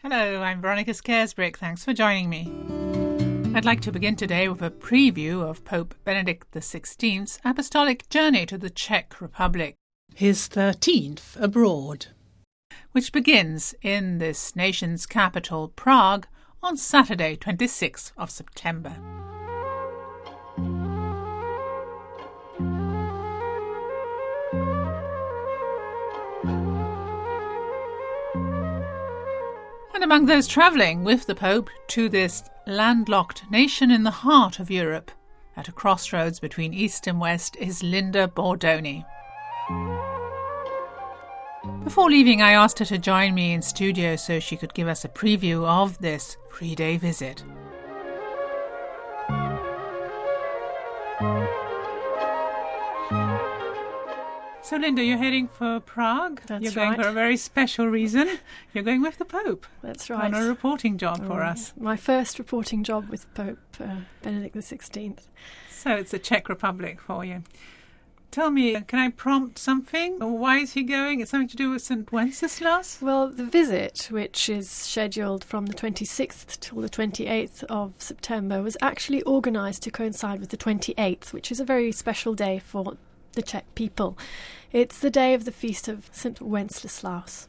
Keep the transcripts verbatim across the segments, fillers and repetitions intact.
Hello, I'm Veronica Scaresbrick. Thanks for joining me. I'd like to begin today with a preview of Pope Benedict the sixteenth's apostolic journey to the Czech Republic, his thirteenth abroad, which begins in this nation's capital, Prague, on Saturday, twenty-sixth of September. And among those travelling with the Pope to this landlocked nation in the heart of Europe, at a crossroads between East and West, is Linda Bordoni. Before leaving, I asked her to join me in studio so she could give us a preview of this three-day visit. So, Linda, you're heading for Prague. That's You're going right. for a very special reason. You're going with the Pope. That's right. On a reporting job Oh, for us. My first reporting job with Pope uh, Benedict the sixteenth. So it's the Czech Republic for you. Tell me, can I prompt something? Why is he going? It's something to do with Saint Wenceslas? Well, the visit, which is scheduled from the twenty-sixth till the twenty-eighth of September, was actually organised to coincide with the twenty-eighth, which is a very special day for the Czech people. It's the day of the feast of Saint Wenceslaus.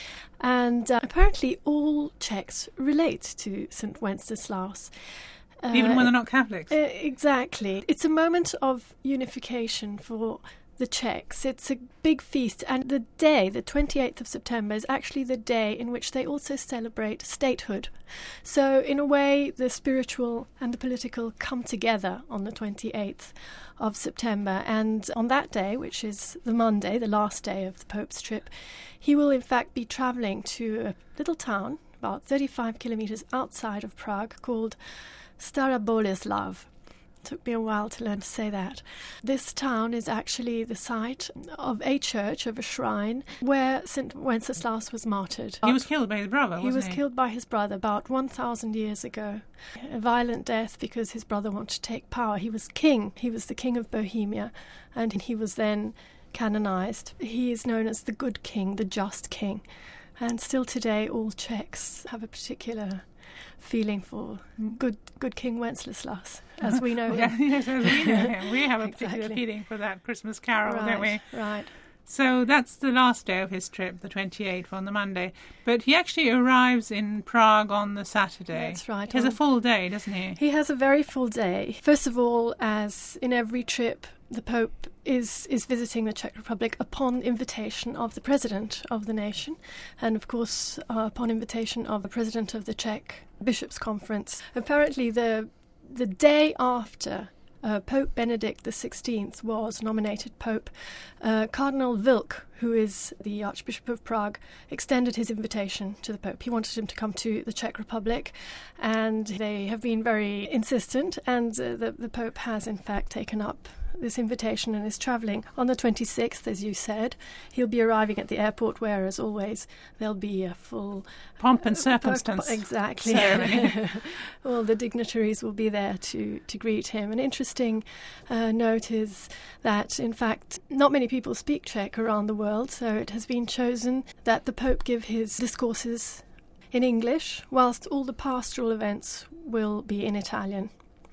And uh, apparently all Czechs relate to Saint Wenceslaus. Uh, Even when they're not Catholics? Uh, exactly. It's a moment of unification for the Czechs. It's a big feast, and the day, the twenty-eighth of September, is actually the day in which they also celebrate statehood. So, in a way, the spiritual and the political come together on the twenty-eighth of September, and on that day, which is the Monday, the last day of the Pope's trip, he will in fact be travelling to a little town about thirty-five kilometres outside of Prague called Stara Boleslav. Took me a while to learn to say that. This town is actually the site of a church, of a shrine, where Saint Wenceslas was martyred. He was killed by his brother, He wasn't was he? killed by his brother about one thousand years ago. A violent death because his brother wanted to take power. He was king. He was the king of Bohemia, and he was then canonized. He is known as the good king, the just king. And still today, all Czechs have a particular feeling for good good King Wenceslas, as we know Yeah, him. yes, as we know him. We have a particular Exactly. feeling for that Christmas carol, don't we? Right, right. So that's the last day of his trip, the twenty-eighth, on the Monday. But he actually arrives in Prague on the Saturday. That's right. He has a on- full day, doesn't he? He has a very full day. First of all, as in every trip, the Pope is, is visiting the Czech Republic upon invitation of the President of the nation, and of course uh, upon invitation of the President of the Czech Bishops' Conference. Apparently the the day after uh, Pope Benedict the sixteenth was nominated Pope, uh, Cardinal Wilk, who is the Archbishop of Prague, extended his invitation to the Pope. He wanted him to come to the Czech Republic, and they have been very insistent, and uh, the, the Pope has in fact taken up this invitation and is travelling on the twenty-sixth, as you said. He'll be arriving at the airport where, as always, there'll be a full Pomp and uh, circumstance. exactly. ceremony. All the dignitaries will be there to, to greet him. An interesting uh, note is that, in fact, not many people speak Czech around the world, so it has been chosen that the Pope give his discourses in English, whilst all the pastoral events will be in Italian.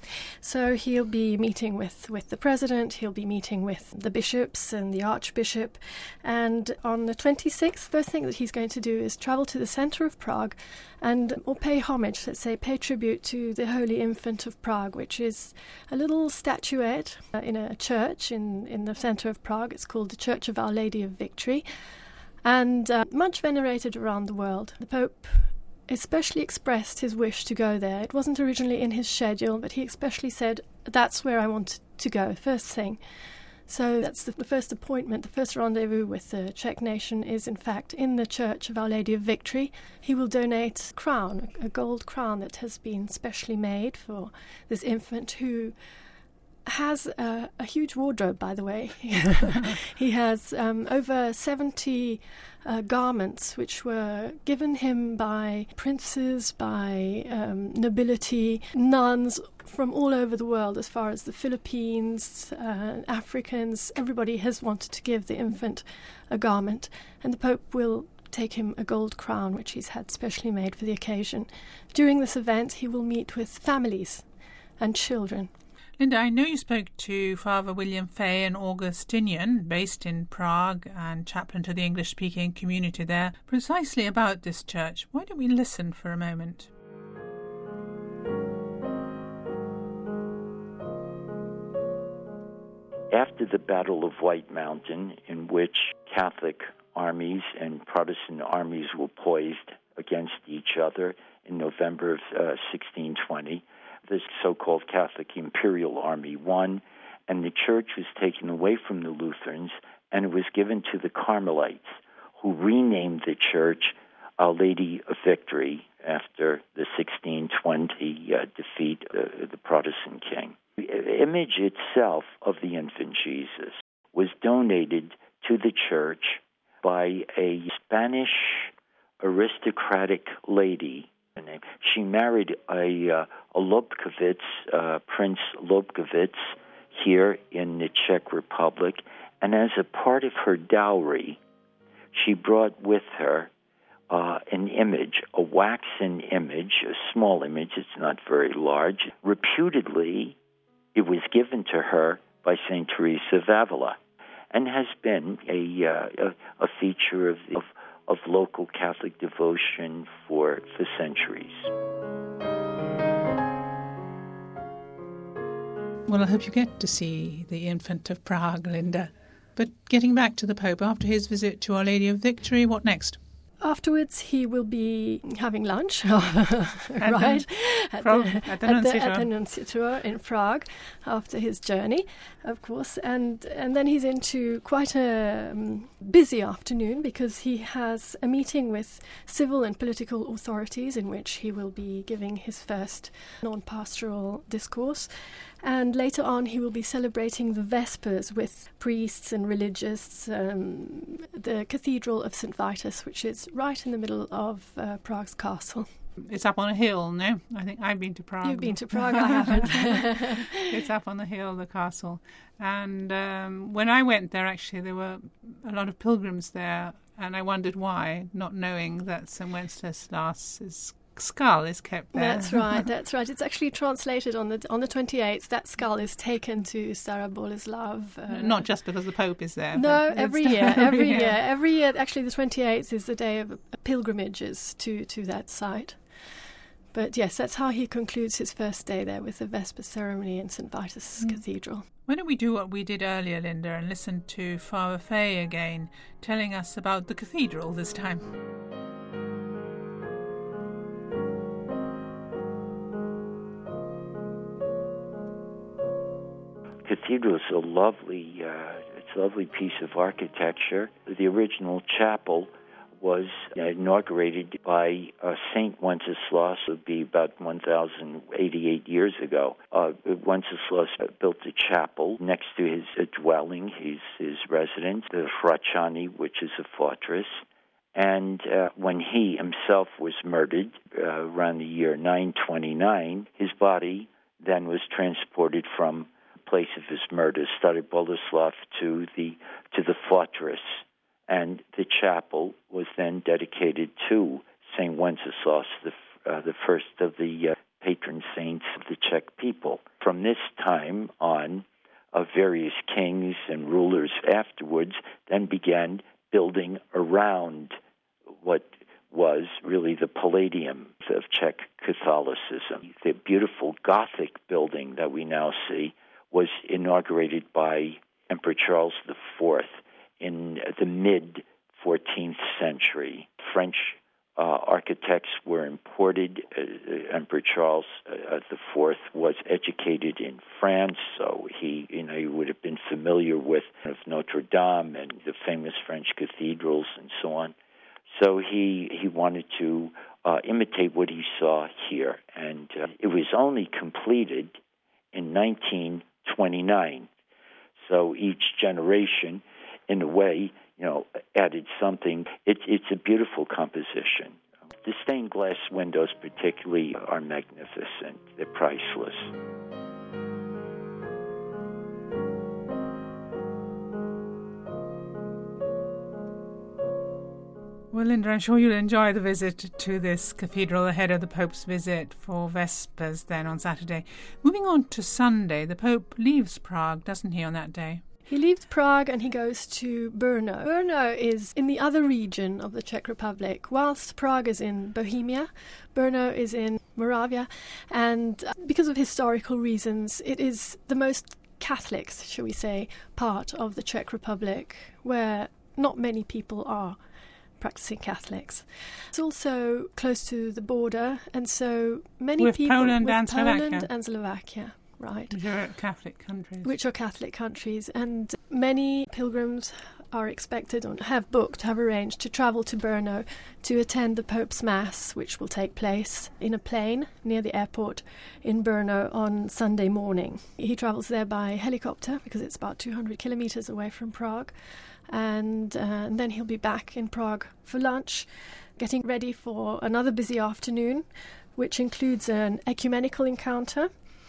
So he'll be meeting with, with the president, he'll be meeting with the bishops and the archbishop, and on the twenty-sixth, first thing that he's going to do is travel to the centre of Prague and or pay homage, let's say pay tribute to the Holy Infant of Prague, which is a little statuette uh, in a church in, in the centre of Prague. It's called the Church of Our Lady of Victory, and uh, much venerated around the world. The Pope especially expressed his wish to go there. It wasn't originally in his schedule, but he especially said, that's where I want to go, first thing. So that's the, the first appointment, the first rendezvous with the Czech nation is in fact in the Church of Our Lady of Victory. He will donate a crown, a gold crown that has been specially made for this infant, who has a, a huge wardrobe, by the way. He has um, over seventy uh, garments which were given him by princes, by um, nobility, nuns from all over the world, as far as the Philippines, uh, Africans. Everybody has wanted to give the infant a garment, and the Pope will take him a gold crown, which he's had specially made for the occasion. During this event, he will meet with families and children. Linda, I know you spoke to Father William Fay, an Augustinian based in Prague and chaplain to the English-speaking community there, precisely about this church. Why don't we listen for a moment? After the Battle of White Mountain, in which Catholic armies and Protestant armies were poised against each other in November of uh, sixteen twenty, the so-called Catholic Imperial Army won, and the church was taken away from the Lutherans, and it was given to the Carmelites, who renamed the church Our Lady of Victory after the sixteen twenty uh, defeat of uh, the Protestant king. The image itself of the infant Jesus was donated to the church by a Spanish aristocratic lady. She married a, uh, a Lobkowitz, uh, Prince Lobkowitz, here in the Czech Republic, and as a part of her dowry, she brought with her uh, an image, a waxen image, a small image, it's not very large. Reputedly, it was given to her by Saint Teresa of Avila, and has been a uh, a, a feature of, of of local Catholic devotion for for centuries. Well, I hope you get to see the Infant of Prague, Linda. But getting back to the Pope, after his visit to Our Lady of Victory, what next? Afterwards, he will be having lunch, right, at, From, the, at, the at, the, at the Nunciature in Prague after his journey, of course. And, and then he's into quite a um, busy afternoon because he has a meeting with civil and political authorities in which he will be giving his first non-pastoral discourse. And later on, he will be celebrating the Vespers with priests and religious, um, the Cathedral of Saint Vitus, which is right in the middle of uh, Prague's castle. It's up on a hill, no? I think I've been to Prague. You've been to Prague, I haven't. It's up on the hill, the castle. And um, when I went there, actually, there were a lot of pilgrims there, and I wondered why, not knowing that Saint Wenceslas's skull is kept there. That's right, that's right. It's actually translated on the on the twenty-eighth. That skull is taken to Staraboleslav. Uh, Not just because the Pope is there. No, every year, every year. year. Every year, actually the twenty-eighth is the day of pilgrimages to, to that site. But yes, that's how he concludes his first day there with the Vesper ceremony in Saint Vitus mm. Cathedral. Why don't we do what we did earlier, Linda, and listen to Father Fay again, telling us about the cathedral this time. Cathedral is a lovely, uh, it's a lovely piece of architecture. The original chapel was inaugurated by uh, Saint Wenceslas. It would be about one thousand eighty-eight years ago. Uh, Wenceslas built a chapel next to his uh, dwelling, his his residence, the Fracani, which is a fortress. And uh, when he himself was murdered uh, around the year nine twenty-nine, his body then was transported from place of his murder, Staraboleslav, to the to the fortress, and the chapel was then dedicated to Saint Wenceslas, the uh, the first of the uh, patron saints of the Czech people. From this time on, uh, various kings and rulers afterwards then began building around what was really the Palladium of Czech Catholicism. The beautiful Gothic building that we now see was inaugurated by Emperor Charles the Fourth in the mid-fourteenth century. French uh, architects were imported. Uh, Emperor Charles uh, the Fourth was educated in France, so he, you know, he would have been familiar with Notre Dame and the famous French cathedrals and so on. So he he wanted to uh, imitate what he saw here, and uh, it was only completed in nineteen twenty-nine. So each generation, in a way, you know, added something. It's it's a beautiful composition. The stained glass windows, particularly, are magnificent. They're priceless. Well, Well, Linda, I'm sure you'll enjoy the visit to this cathedral ahead of the Pope's visit for Vespers then on Saturday. Moving on to Sunday, the Pope leaves Prague, doesn't he, on that day? He leaves Prague and he goes to Brno. Brno is in the other region of the Czech Republic. Whilst Prague is in Bohemia, Brno is in Moravia. And because of historical reasons, it is the most Catholic, shall we say, part of the Czech Republic, where not many people are practicing Catholics. It's also close to the border, and so many with people Poland with and Poland Slovakia. and Slovakia. Right. Which are Catholic countries. Which are Catholic countries. And many pilgrims are expected or have booked, have arranged to travel to Brno to attend the Pope's Mass, which will take place in a plane near the airport in Brno on Sunday morning. He travels there by helicopter because it's about two hundred kilometres away from Prague. And, uh, and then he'll be back in Prague for lunch, getting ready for another busy afternoon, which includes an ecumenical encounter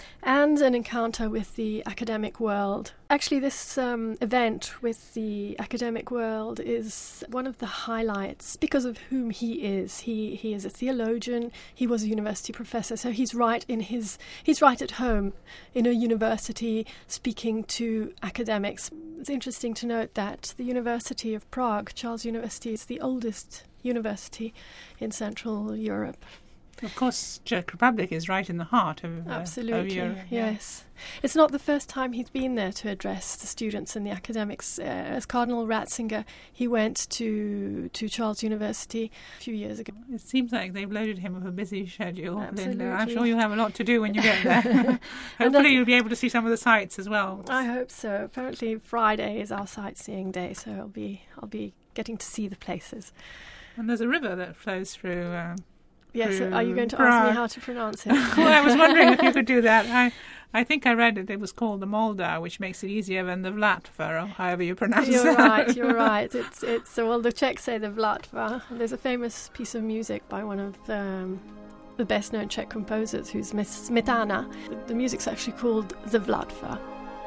and an encounter with the academic world. Actually, this um, event with the academic world is one of the highlights because of whom he is. He he is a theologian. He was a university professor, so he's right in his he's right at home in a university speaking to academics. It's interesting to note that the University of Prague, Charles University, is the oldest university in Central Europe. Of course, Czech Republic is right in the heart of, uh, Absolutely, of Europe. Yeah. Yes. It's not the first time he's been there to address the students and the academics. Uh, as Cardinal Ratzinger, he went to to Charles University a few years ago. It seems like they've loaded him with a busy schedule, Absolutely. Linda. I'm sure you'll have a lot to do when you get there. Hopefully you'll be able to see some of the sights as well. I hope so. Apparently Friday is our sightseeing day, so I'll be I'll be getting to see the places. And there's a river that flows through... Um, Yes, are you going to Prague. ask me how to pronounce it? Well, I was wondering if you could do that. I I think I read it, it was called the Moldau, which makes it easier than the Vlatva, or however you pronounce it. You're right, you're right. It's, it's well, the Czechs say the Vlatva. There's a famous piece of music by one of um, the best-known Czech composers, who's Miss Smetana. The music's actually called the Vlatva.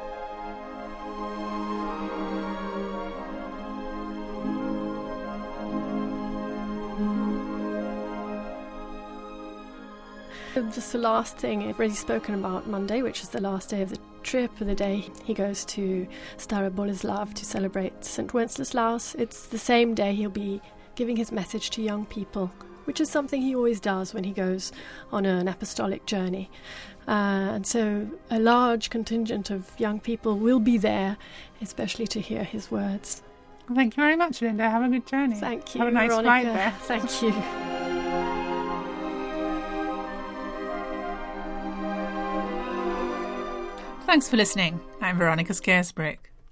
Just the last thing, I've already spoken about Monday, which is the last day of the trip, the day he goes to Staré Boleslav to celebrate Saint Wenceslaus. It's the same day he'll be giving his message to young people, which is something he always does when he goes on an apostolic journey. Uh, and so a large contingent of young people will be there, especially to hear his words. Well, thank you very much, Linda. Have a good journey. Thank you, Have a nice Veronica. flight there. Thank you. Thanks for listening. I'm Veronica Scaresbrick.